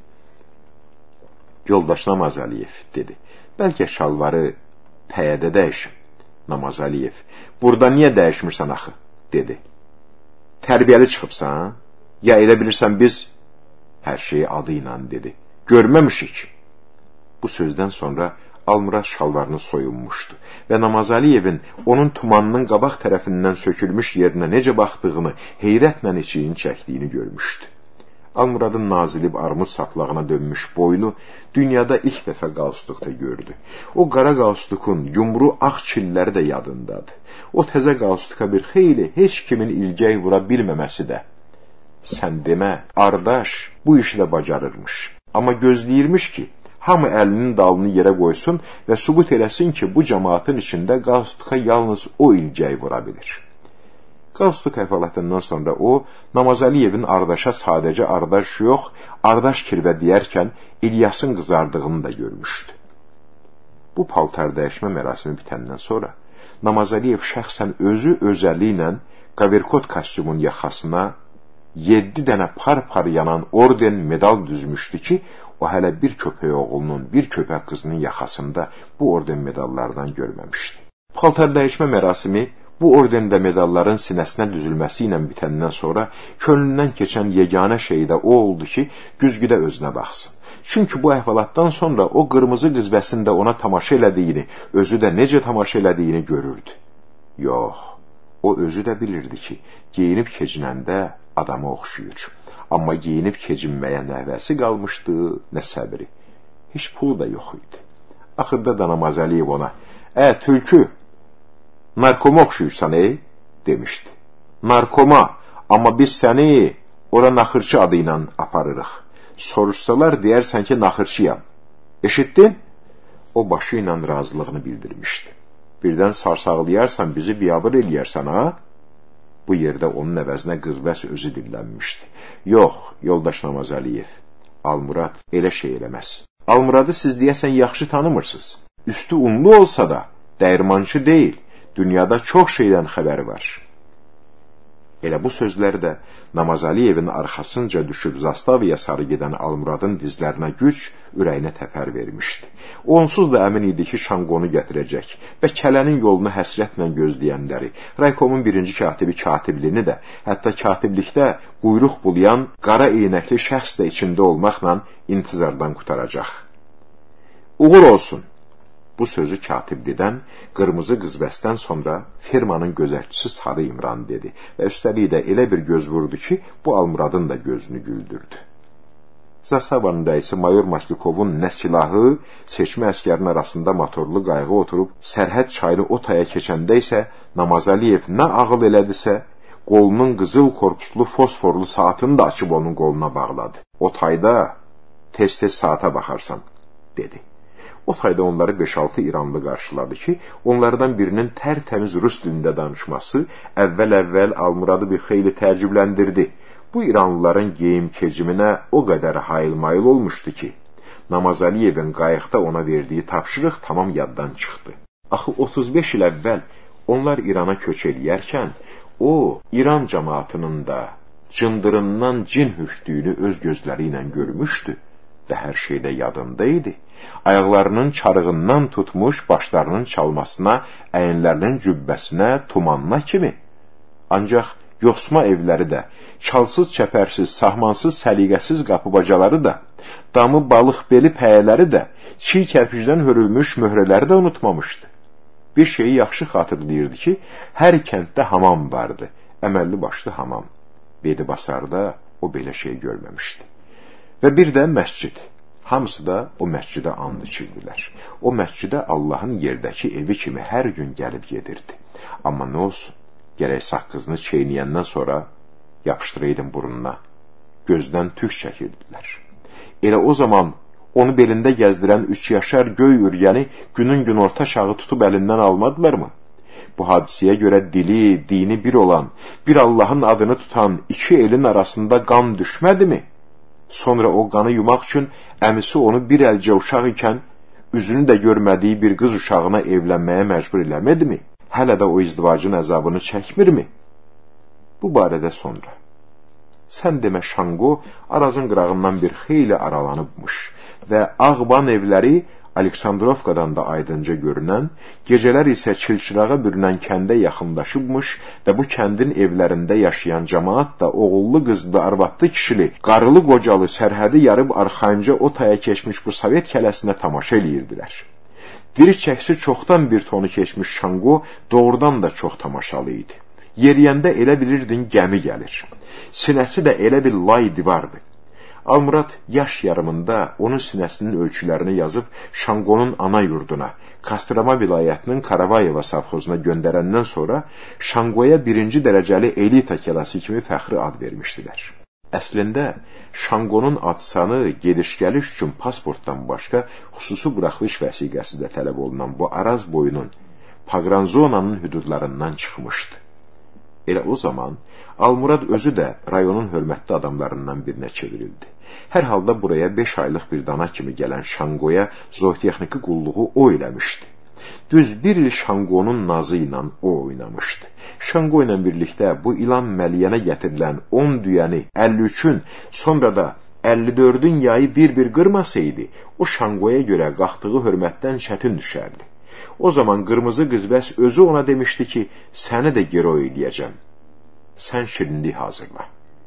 Yoldaş Namazəliyev, dedi, bəlkə şalvarı pəyədə dəyişim. Namazəliyev, burada niyə dəyişmirsən axı, dedi. Tərbiyəli çıxıbsan? Ya elə bilirsən biz? Hər şeyi adı ilə dedi. Görməmişik. Bu sözdən sonra Almurad şalvarını soyunmuşdu və Namazəliyevin onun tumanının qabaq tərəfindən sökülmüş yerinə necə baxdığını, heyrətlə içini çəkdiyini görmüşdü. Almuradın nazilib armud saplağına dönmüş boynu dünyada ilk dəfə qalstukda gördü. O qara qalstukun yumru ağ çilləri də yadındadır. O təzə qalstuka bir xeyli heç kimin ilgəy vura bilməməsi də. Sən demə, Ardaş bu işi də bacarırmış. Amma gözləyirmiş ki, hamı əlinin dalını yerə qoysun və sübut eləsin ki, bu cəmaatın içində qalstuka yalnız o ilgəy vura bilir. Qalstuk əhvalatından sonra o, Namazəliyevin Ardaşa sadəcə Ardaş yox, Ardaş kirvə deyərkən İlyasın qızardığını da görmüşdü. Bu paltar dəyişmə mərasimi bitəndən sonra Namazəliyev şəxsən özü özəli ilə qavirkot kostyumun yaxasına 7 dənə par-par yanan orden medal düzmüşdü ki, o hələ bir köpək oğlunun, bir köpək qızının yaxasında bu orden medallardan görməmişdi. Paltar dəyişmə mərasimi Bu orden və medalların sinəsinə düzülməsi ilə bitəndən sonra könlündən keçən yeganə şey də o oldu ki, güzgüdə özünə baxsın. Çünki bu əhvalatdan sonra o qırmızı qizbəsində ona tamaşa elədiyini, özü də necə tamaşa elədiyini görürdü. Yox, o özü də bilirdi ki, geyinib keçinəndə adama oxşuyur. Amma geyinib keçinməyə nə həvəsi qalmışdı, nə səbri. Heç pulu da yox idi. Axırda da Namaz Əliyev ona, tülkü, narkoma oxşuyursan, demişdi. Narkoma, amma biz səni ora naxırçı adı ilə aparırıq. Soruşsalar, deyərsən ki, naxırçıyam. Eşitdin? O başı ilə razılığını bildirmişdi. Birdən sarsaqlayarsan, bizi biyabır eləyərsən, ha? Bu yerdə onun əvəzinə qızbəs özü dillənmişdi. Yox, yoldaş Namaz Əliyev, Almurad elə şey eləməz. Almuradı siz deyəsən yaxşı tanımırsınız. Üstü unlu olsa da, dəyirmançı deyil, dünyada çox şeydən xəbəri var. Elə bu sözləri də Namaz Əliyevin arxasınca düşüb Zastavaya sarı gedən Almuradın dizlərinə güc, ürəyinə təpər vermişdi. O onsuz da əmin idi ki, Şanqonu gətirəcək və kələnin yolunu həsrətlə gözləyənləri, Raykomun birinci katibi katibliyini də, hətta katiblikdə quyruq bulayan qara eynəkli şəxs də içində olmaqla intizardan qutaracaq. Uğur olsun! Bu sözü katiblidən, qırmızı qızbəsdən sonra firmanın gözətçisi Sarı İmran dedi və üstəlik də elə bir göz vurdu ki, bu Almuradın da gözünü güldürdü. Zastavanın rəisi Mayor Maslikovun nə silahı, seçmə əskərin arasında motorlu qayğı oturub, sərhəd çayını o taya keçəndə isə Namaz Əliyev nə ağıl elədisə, qolunun qızıl korpuslu fosforlu saatını da açıb onun qoluna bağladı. O tayda tez-tez saata baxarsan, dedi. O tayda onları 5-6 İranlı qarşıladı ki, onlardan birinin tərtəmiz rus dilində danışması əvvəl-əvvəl Almuradı bir xeyli təəccübləndirdi. Bu İranlıların geyim-keciminə o qədər hayıl-mayıl olmuşdu ki, Namaz Əliyevin qayıqda ona verdiyi tapşırıq tamam yaddan çıxdı. Axı 35 il əvvəl onlar İrana köç eləyərkən, o, İran cəmaatının da cındırından cin hürkdüyünü öz gözləri ilə görmüşdü və hər şeydə yadında idi. Ayaqlarının çarığından tutmuş, başlarının çalmasına, əyinlərinin cübbəsinə, tumanına kimi. Ancaq yoxsma evləri də, çalsız çəpərsiz, sahmansız səliqəsiz qapı-bacaları da, damı balıq beli pəyələri də, çiy kərpicdən hörülmüş möhrələri də unutmamışdı. Bir şeyi yaxşı xatırlayırdı ki, hər kənddə hamam vardı, əməlli başlı hamam. Bedibasarda o belə şey görməmişdi. Və bir də məscid. Hamısı da o məscidə and içirdilər. O məscidə Allahın yerdəki evi kimi hər gün gəlib gedirdi. Amma nə olsun, gərək saqqızını çeynəyəndən sonra yapışdıraydın burnuna. Gözdən tük çəkirdilər. Elə o zaman onu belində gəzdirən 3 yaşar göy ürgəni günün günorta çağı tutub əlindən almadılarmı? Bu hadisəyə görə dili, dini bir olan, bir Allahın adını tutan 2 elin arasında qan düşmədimi? Sonra o qanı yumaq üçün əmisi onu bir əlcə uşaq ikən, üzünü də görmədiyi bir qız uşağına evlənməyə məcbur eləmədimi? Hələ də o izdivacın əzabını çəkmirmi? Bu barədə sonra. Sən demə Şanqo Arazın qırağından bir xeyli aralanıbmış və Ağban evləri Aleksandrovkadan da aydınca görünən, gecələr isə çilçırağa bürünən kəndə yaxınlaşıbmış və bu kəndin evlərində yaşayan cəmaat da oğullu qızlı, arvadlı kişili, qarılı qocalı sərhədi yarıb arxayınca o taya keçmiş bu Sovet kələsinə tamaşa eləyirdilər. Diri çəksi çoxdan bir tonu keçmiş Şanqo doğrudan da çox tamaşalı idi. Yeriyəndə elə bilirdin gəmi gəlir. Sinəsi də elə bir lay divardı. Almurad yaş yarımında onun sinəsinin ölçülərini yazıb Şanqonun ana yurduna, Kostroma vilayətinin Karavayeva savxozuna göndərəndən sonra Şanqoya 1-ci dərəcəli elita kəlası kimi fəxri ad vermişdilər. Əslində, Şanqonun adsanı gediş-gəliş üçün pasportdan başqa xüsusi buraxılış vəsiqəsi də tələb olunan bu Araz boyunun Paqranzonanın hüdudlarından çıxmışdı. Elə o zaman Almurad özü də rayonun hörmətli adamlarından birinə çevrildi. Hər halda buraya 5 aylıq bir dana kimi gələn Şanqoya zootexniki qulluğu o eləmişdi. Düz 1 il Şanqonun nazı ilə o oynamışdı. Şanqo ilə birlikdə bu ilan məliyənə gətirilən 10 düyəni 53-ün, sonra da 54-ün yayı bir-bir qırmasaydı, o Şanqoya görə qalxdığı hörmətdən çətin düşərdi. O zaman qırmızı qızbəs özü ona demişdi ki, səni də gero eləyəcəm. Sən şirinlik hazırla.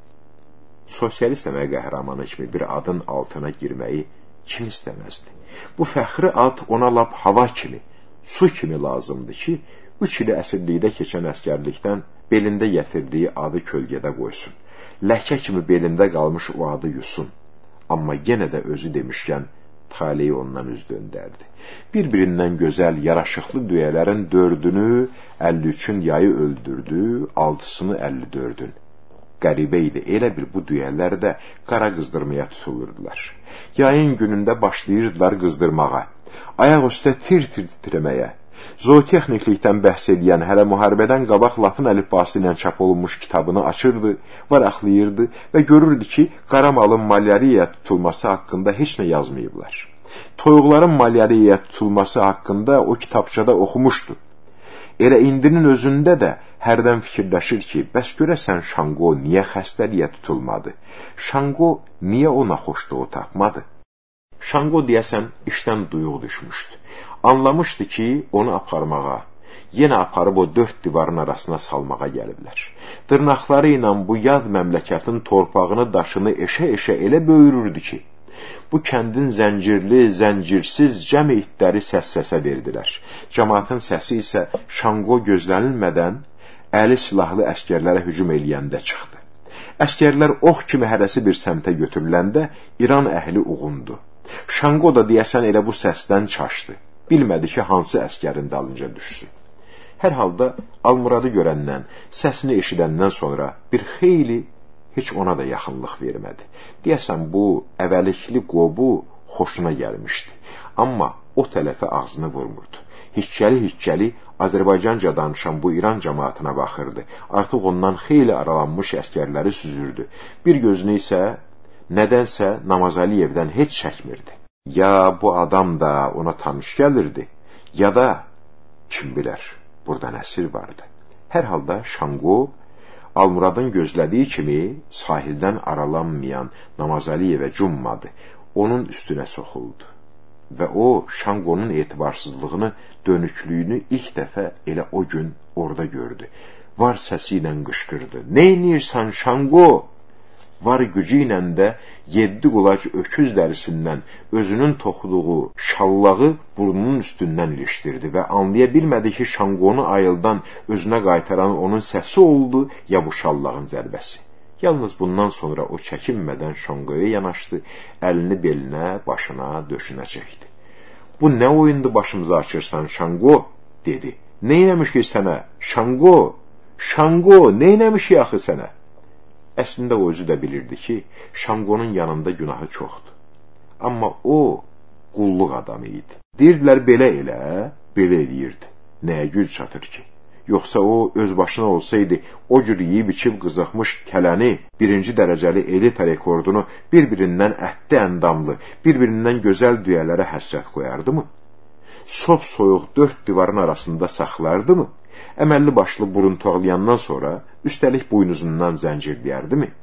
Sosialist əmək qəhrəmanı kimi bir adın altına girməyi kim istəməzdi? Bu fəxri ad ona lap hava kimi, su kimi lazımdır ki, 3 ili əsirlikdə keçən əskərlikdən belində gətirdiyi adı kölgədə qoysun. Ləkə kimi belində qalmış o adı yusun. Amma yenə də özü demişkən, taleyi ondan üz döndərdi. Bir-birindən gözəl, yaraşıqlı düyələrin 4-ünü 53-ün yayı öldürdü, 6-sını 54-ün. Qəribə idi, elə bir bu düyələr də qara qızdırmaya tutulurdular. Yayın günündə başlayırdılar qızdırmağa, ayaq üstə tir-tir titrəməyə. Zootexniklikdən bəhs edən, hələ müharibədən qabaq latın əlifbası ilə çap olunmuş kitabını açırdı, varaqlayırdı və görürdü ki, qara malın malyariyaya tutulması haqqında heç nə yazmayıblar. Toyuqların malyariyaya tutulması haqqında o kitabçada oxumuşdu. Elə indinin özündə də hərdən fikirləşir ki, bəs görəsən Şanqo niyə xəstəliyə tutulmadı? Şanqo niyə ona xoşluğu tapmadı? Şanqo deyəsən işdən duyuq düşmüşdü. Anlamışdı ki, onu aparmağa, yenə aparıb o 4 divarın arasına salmağa gəliblər. Dırnaqları ilə bu yad məmləkətin torpağını, daşını eşə-eşə elə böyürürdü ki, bu kəndin zəncirli, zəncirsiz cəm itləri səs-səsə verdilər. Cəmaatın səsi isə Şanqo gözlənilmədən əli silahlı əskərlərə hücum eləyəndə çıxdı. Əskərlər ox kimi hərəsi bir səmtə götürüləndə İran əhli uğundu. Şanqo da deyəsən elə bu səsdən çaşdı. Bilmədi ki, hansı əskərin dalınca düşsün. Hər halda Almuradı görəndən, səsini eşidəndən sonra bir xeyli heç ona da yaxınlıq vermədi. Deyəsən, bu əvəlikli qobu xoşuna gəlmişdi. Amma o tərəfə ağzını vurmurdu. Hikkəli-hikkəli Azərbaycanca danışan bu İran cəmaatına baxırdı. Artıq ondan xeyli aralanmış əskərləri süzürdü. Bir gözünü isə nədənsə Namazəliyevdən heç çəkmirdi. Ya bu adam da ona tanış gəlirdi, ya da kim bilər, buradan əsir vardı. Hər halda Şanqo Almuradın gözlədiyi kimi sahildən aralanmayan Namazəliyevə cummadı, onun üstünə soxuldu. Və o, Şanqonun etibarsızlığını, dönüklüyünü ilk dəfə elə o gün orada gördü. Var səsi ilə qışqırdı. Neynirsən Şanqo? Var gücü ilə də 7 qulac öküz dərisindən özünün toxuduğu şallağı burnunun üstündən ilişdirdi və anlaya bilmədi ki, Şanqonu ayıldan özünə qaytaran onun səsi oldu, ya bu şallağın zərbəsi. Yalnız bundan sonra o çəkinmədən Şanqoya yanaşdı, əlini belinə, başına, döşünə çəkdi. Bu nə oyundu başımıza açırsan Şanqo, dedi. Neynəmiş ki sənə, Şanqo, Şanqo, neynəmiş yaxı sənə? Əslində o özü də bilirdi ki, Şanqonun yanında günahı çoxdur. Amma o, qulluq adamı idi. Deyirdilər, belə elə, belə eləyirdi. Nəyə güc çatır ki? Yoxsa o, öz başına olsaydı, o cür yiyib-içib qızıqmış kələni, 1-ci dərəcəli elita rekordunu bir-birindən ətli əndamlı, bir-birindən gözəl düyələrə həsrət qoyardı mı? Sop soyuq 4 divarın arasında saxlardı mı? Əməlli başlı burun toğlayandan sonra üstəlik buynuzundan zəncirləyərdi mi?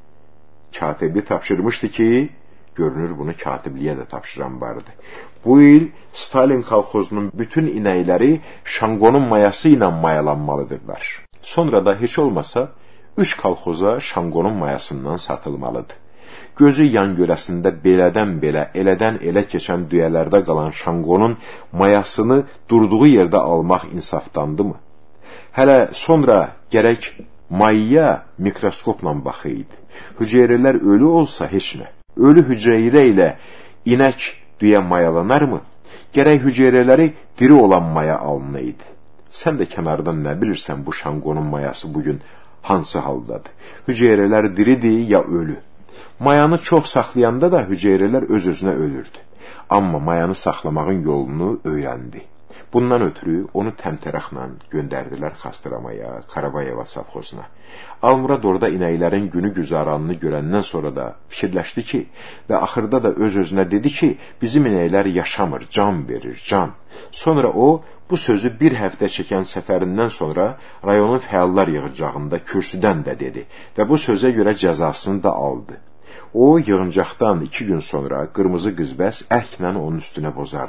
Katibi tapşırmışdı ki, görünür bunu katibliyə də tapşıran vardı. Bu il Stalin kolxozunun bütün inəkləri Şanqonun mayası ilə mayalanmalıdırlar. Sonra da heç olmasa 3 kolxoza Şanqonun mayasından satılmalıdır. Gözü yan görəsində belədən belə, elədən elə keçən düyələrdə qalan Şanqonun mayasını durduğu yerdə almaq insafdandı mı? Hələ sonra gərək mayaya mikroskopla baxıydı. Hüceyrələr ölü olsa heç nə. Ölü hüceyrə ilə inək düyə mayalanarmı? Gərək hüceyrələri diri olan maya alınaydı. Sən də kənardan nə bilirsən bu Şanqonun mayası bugün hansı haldadır? Hüceyrələr diridir ya ölü? Mayanı çox saxlayanda da hüceyrələr öz-özünə ölürdü. Amma mayanı saxlamağın yolunu öyrəndi. Bundan ötürü onu təmtərəxlə göndərdilər Xastaramaya, Karabayeva savxozuna. Almurad orada inəklərin günü güzaranını görəndən sonra da fikirləşdi ki, və axırda da öz-özünə dedi ki, bizim inəklər yaşamır, can verir, can. Sonra o, bu sözü bir həftə çəkən səfərindən sonra rayonun fəallar yığıncağında kürsüdən də dedi və bu sözə görə cəzasını da aldı. O, yığıncaqdan 2 gün sonra qırmızı qızbəs ərklə onun üstünə bozardı.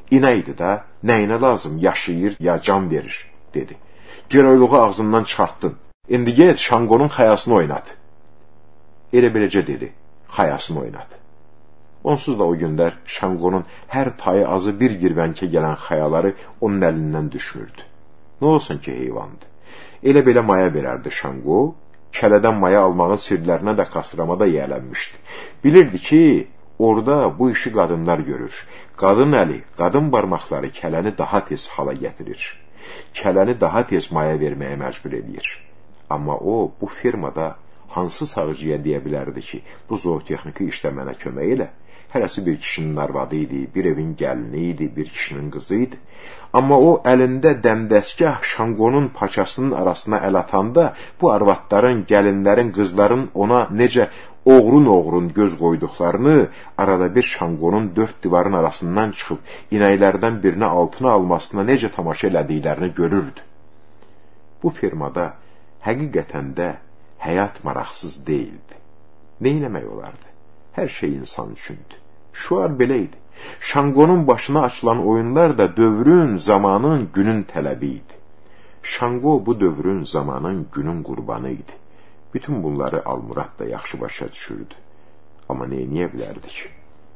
İnəydi də, nəyinə lazım, yaşayır, ya can verir, dedi. Giroyluğu ağzından çıxartdın. İndi get, Şanqonun xayasını oynat. Elə beləcə dedi, xayasını oynat. Onsuz da o gündər Şanqonun hər tayı azı bir girvənkə gələn xayaları onun əlindən düşmürdü. Nə olsun ki, heyvandı. Elə belə maya verərdi Şanqo, kələdən maya almağın sirlərinə də kastramada yiyələnmişdi. Bilirdi ki, orada bu işi qadınlar görür. Qadın əli, qadın barmaqları kələni daha tez hala gətirir. Kələni daha tez maya verməyə məcbur edir. Amma o, bu firmada hansı sağcıya deyə bilərdi ki, bu zootexniki işdə mənə kömək elə? Hərəsi bir kişinin arvadı idi, bir evin gəlini idi, bir kişinin qızı idi. Amma o, əlində dəmdəsgah Şanqonun paçasının arasına əl atanda, bu arvadların, gəlinlərin, qızların ona necə oğrun-oğrun göz qoyduqlarını, arada bir Şanqonun dörd divarın arasından çıxıb, inəklərdən birini altına almasına necə tamaşa elədiklərini görürdü. Bu firmada həqiqətən də həyat maraqsız deyildi. Neynəmək olardı? Hər şey insan üçündür. Şuar belə idi. Şanqonun başına açılan oyunlar da dövrün, zamanın, günün tələbi idi. Şanqo bu dövrün, zamanın, günün qurbanı idi. Bütün bunları Almurad da yaxşı başa düşürdü. Amma neyniyə bilərdi ki?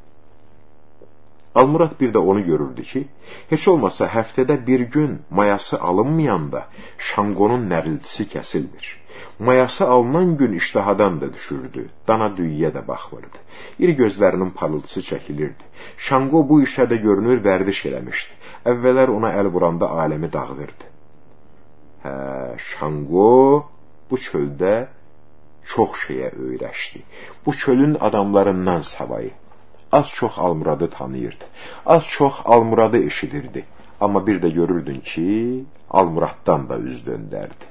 Almurad bir də onu görürdü ki, heç olmasa həftədə bir gün mayası alınmayanda Şanqonun nəriltisi kəsilmir. Mayası alınan gün iştahadan da düşürdü, dana düyüyə də baxmırdı. İri gözlərinin parıltısı çəkilirdi. Şanqo bu işə də görünür vərdiş eləmişdi. Əvvələr ona əl vuranda aləmi dağılırdı. Şanqo bu çöldə çox şeyə öyrəşdi. Bu çölün adamlarından savayı. Az-çox Almuradı tanıyırdı. Az-çox Almuradı eşidirdi. Amma bir də görürdün ki, Almuraddan da üz döndərdi.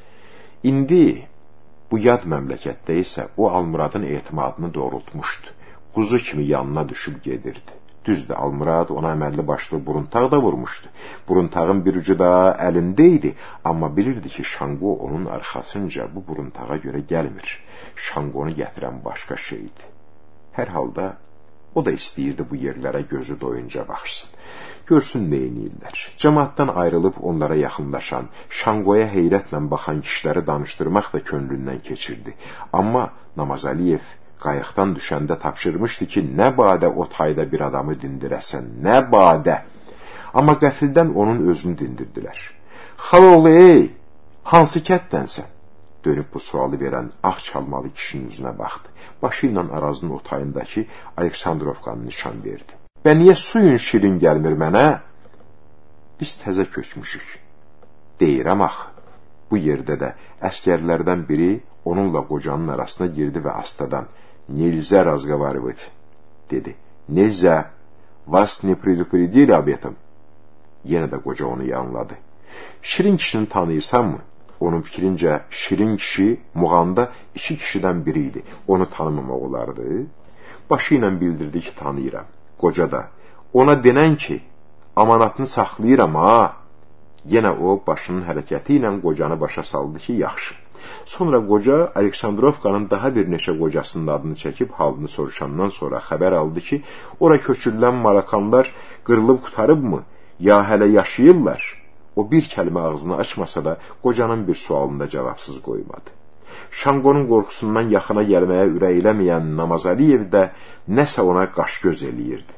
İndi bu yad məmləkətdə isə o Almuradın etimadını doğrultmuşdu. Quzu kimi yanına düşüb gedirdi. Düzdür, Almurad ona əməlli başlı buruntaq da vurmuşdu. Buruntağın bir ucu da əlində idi, amma bilirdi ki, Şanqo onun arxasınca bu buruntağa görə gəlmir. Şanqonu gətirən başqa şeydi. Hər halda o da istəyirdi bu yerlərə gözü doyunca baxsın. Görsün neyiniyirlər. Cəmaatdan ayrılıb onlara yaxınlaşan, Şanqoya heyrətlə baxan kişiləri danışdırmaq da könlündən keçirdi. Amma Namazəliyev qayıqdan düşəndə tapşırmışdı ki, nə badə o tayda bir adamı dindirəsən, nə badə. Amma qəfildən onun özünü dindirdilər. Xaloğlu, ey, hansı kətdənsən? Dönüb bu sualı verən ağ çalmalı kişinin üzünə baxdı. Başı ilə Arazın o tayındakı Aleksandrovkanı nişan verdi. Və niyə suyun şirin gəlmir mənə? Biz təzə köçmüşük. Deyirəm axı. Bu yerdə də əskərlərdən biri onunla qocanın arasına girdi və astadan «Nilzə razgovarivit» dedi. «Nilzə, vas ne предупредили об этом?» Yenə də qoca onu yanladı. Şirin kişini tanıyırsan mı? Onun fikrincə Şirin kişi Muğanda iki kişidən biri idi. Onu tanımamaq olardı. Başı ilə bildirdi ki, tanıyıram. Qoca da ona denən ki, amanatını saxlayıram ha. Yenə o başının hərəkəti ilə qocanı başa saldı ki, yaxşı. Sonra qoca Aleksandrovkanın daha bir neçə qocasının adını çəkib halını soruşandan sonra xəbər aldı ki, ora köçürülən marakanlar qırılıb qutarıbmı, ya hələ yaşayırlar? O bir kəlmə ağzını açmasa da qocanın bir sualında cavabsız qoymadı. Şanqonun qorxusundan yaxına gəlməyə ürəyiləməyən Namazəliyev də nəsə ona qaş-göz eləyirdi.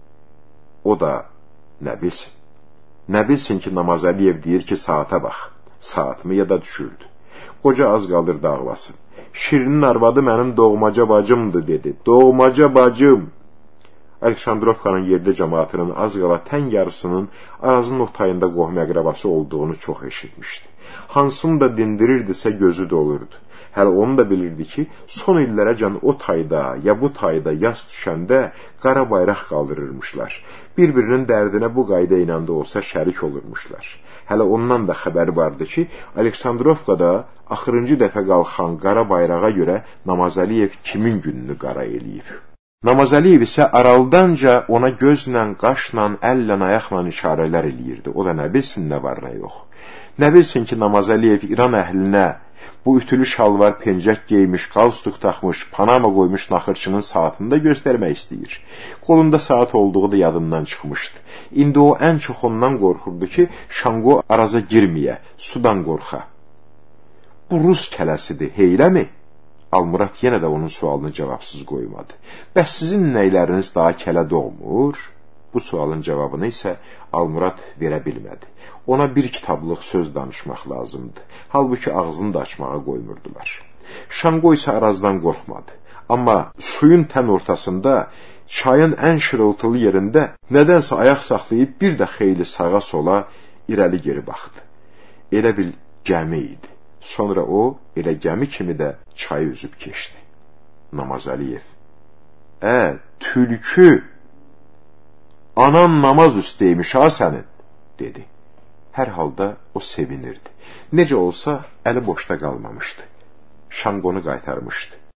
O da nə bilsin? Nə bilsin ki, Namazəliyev deyir ki, saata bax. Saatımı yada düşürdü. Qoca az qalırdı ağlasın. Şirinin arvadı mənim doğmaca bacımdır, dedi. Doğmaca bacım. Aleksandrovkanın yerli cəmaatının az qala tən yarısının Arazın o tayında qohum-əqrəbası olduğunu çox eşitmişdi. Hansını da dindirirdisə gözü dolurdu. Hələ onu da bilirdi ki, son illərəcən o tayda, ya bu tayda yas düşəndə qara bayraq qaldırırmışlar. Bir-birinin dərdinə bu qayda ilə də olsa şərik olurmuşlar. Hələ ondan da xəbər vardı ki, Aleksandrovkada axırıncı dəfə qalxan qara bayrağa görə Namazəliyev kimin gününü qara eləyib. Namazəliyev isə aralıdanca ona gözlə, qaşla, əllə, ayaqla işarələr eləyirdi. O da nə bilsin nə var, nə yox. Nə bilsin ki, Namazəliyev İran əhlinə bu ütülü şalvar, pencək geymiş, qalstuk taxmış, panama qoymuş naxırçının saatında göstərmək istəyir. Qolunda saat olduğu da yadından çıxmışdı. İndi o ən çox ondan qorxurdu ki, Şango Araza girməyə, sudan qorxa. Bu Rus kələsidir, heyləmi? Almurad yenə də onun sualını cavabsız qoymadı. Bəs sizin nəyləriniz daha kələ doğmur? Bu sualın cavabını isə Almurad verə bilmədi. Ona bir kitablıq söz danışmaq lazımdı. Halbuki ağzını da açmağa qoymurdular. Şango isə Arazdan qorxmadı. Amma suyun tən ortasında, çayın ən şırıltılı yerində nədənsə ayaq saxlayıb bir də xeyli sağa sola irəli geri baxdı. Elə bil gəmi idi. Sonra o, elə gəmi kimi də çayı üzüb keçdi. Namazəliyev: tülkü, anan namaz üstəymiş ha sənin, dedi. Hər halda o sevinirdi. Necə olsa, əli boşda qalmamışdı. Şangonu qaytarmışdı.